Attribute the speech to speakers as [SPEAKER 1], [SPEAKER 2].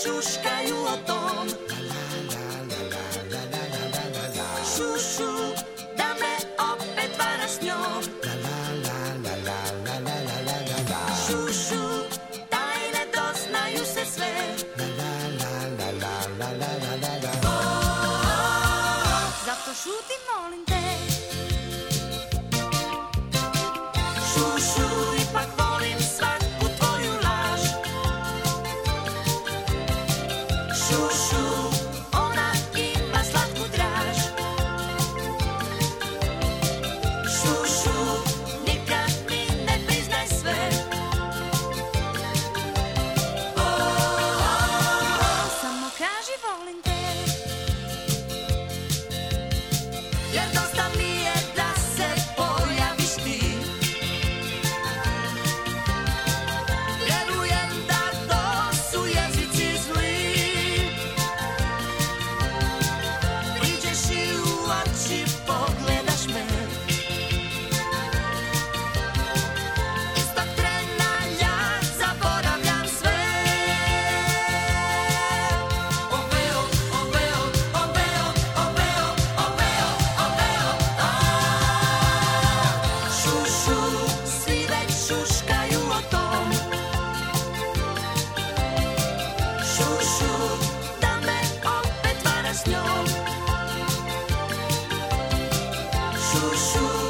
[SPEAKER 1] šuškaju o tom. Šušu, da me opet varaš s njom. Šušu, tajne doznaju se sve. Zato šutim, molim te. Šušu, ipak volim svaku tvoju laž. Šušu, ona ima slatku draž. Šušu, nikad mi ne priznaj sve. Samo kaži volim te. Jer dosta mi je da se pojaviš ti. Vjerujem da to su jezici zli. Priđeš i u oči pogledaš me. Istog trena ja zaboravljam sve. Oveo, oveo, oveo, oveo, oveo, oveo, šušu, svi već šuškaju o tom. Šušu, da me opet varaš s njom. Šušu,